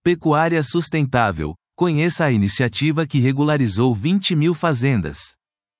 Pecuária sustentável. Conheça a iniciativa que regularizou 20 mil fazendas.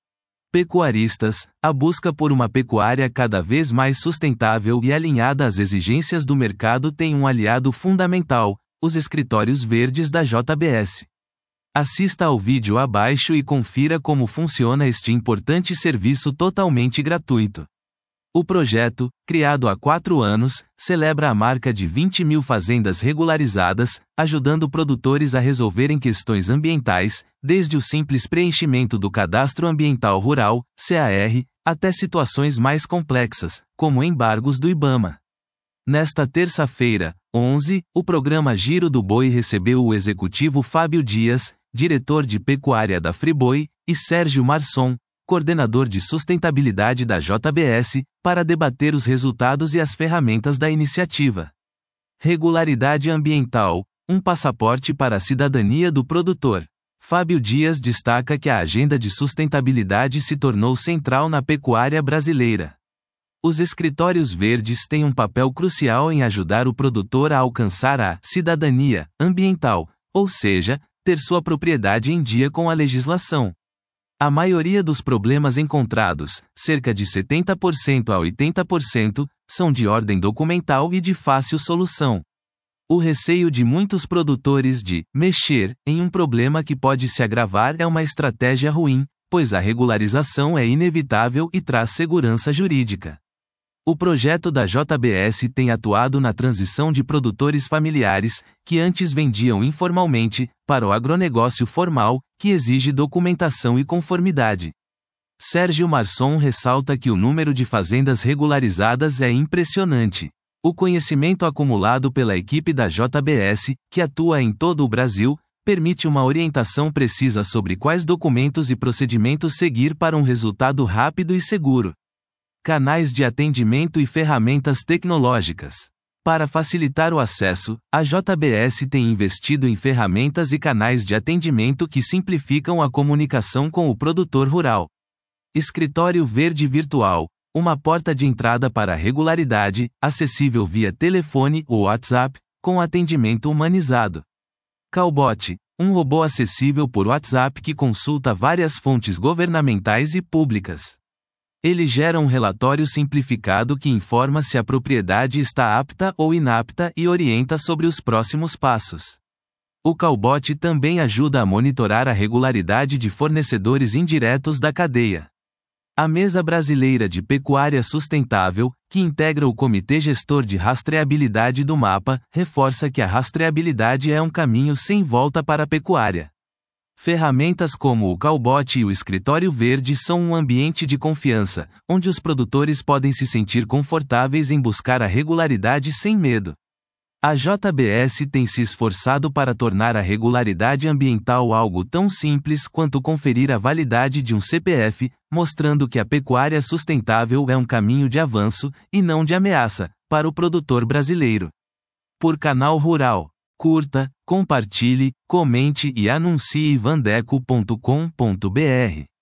Pecuaristas, a busca por uma pecuária cada vez mais sustentável e alinhada às exigências do mercado tem um aliado fundamental: os escritórios verdes da JBS. Assista ao vídeo abaixo e confira como funciona este importante serviço totalmente gratuito. O projeto, criado há 4 anos, celebra a marca de 20 mil fazendas regularizadas, ajudando produtores a resolverem questões ambientais, desde o simples preenchimento do Cadastro Ambiental Rural, CAR, até situações mais complexas, como embargos do IBAMA. Nesta terça-feira, 11, o programa Giro do Boi recebeu o executivo Fábio Dias, diretor de pecuária da Friboi, e Sérgio Marçom, coordenador de sustentabilidade da JBS, para debater os resultados e as ferramentas da iniciativa. Regularidade ambiental, um passaporte para a cidadania do produtor. Fábio Dias destaca que a agenda de sustentabilidade se tornou central na pecuária brasileira. Os escritórios verdes têm um papel crucial em ajudar o produtor a alcançar a cidadania ambiental, ou seja, ter sua propriedade em dia com a legislação. A maioria dos problemas encontrados, cerca de 70% a 80%, são de ordem documental e de fácil solução. O receio de muitos produtores de mexer em um problema que pode se agravar é uma estratégia ruim, pois a regularização é inevitável e traz segurança jurídica. O projeto da JBS tem atuado na transição de produtores familiares, que antes vendiam informalmente, para o agronegócio formal, que exige documentação e conformidade. Sérgio Marçom ressalta que o número de fazendas regularizadas é impressionante. O conhecimento acumulado pela equipe da JBS, que atua em todo o Brasil, permite uma orientação precisa sobre quais documentos e procedimentos seguir para um resultado rápido e seguro. Canais de atendimento e ferramentas tecnológicas. Para facilitar o acesso, a JBS tem investido em ferramentas e canais de atendimento que simplificam a comunicação com o produtor rural. Escritório Verde Virtual, uma porta de entrada para a regularidade, acessível via telefone ou WhatsApp, com atendimento humanizado. Cowbot, um robô acessível por WhatsApp que consulta várias fontes governamentais e públicas. Ele gera um relatório simplificado que informa se a propriedade está apta ou inapta e orienta sobre os próximos passos. O Cowbot também ajuda a monitorar a regularidade de fornecedores indiretos da cadeia. A Mesa Brasileira de Pecuária Sustentável, que integra o Comitê Gestor de Rastreabilidade do MAPA, reforça que a rastreabilidade é um caminho sem volta para a pecuária. Ferramentas como o Cowbot e o Escritório Verde são um ambiente de confiança, onde os produtores podem se sentir confortáveis em buscar a regularidade sem medo. A JBS tem se esforçado para tornar a regularidade ambiental algo tão simples quanto conferir a validade de um CPF, mostrando que a pecuária sustentável é um caminho de avanço, e não de ameaça, para o produtor brasileiro. Por Canal Rural. Curta, compartilhe, comente e anuncie vandeco.com.br.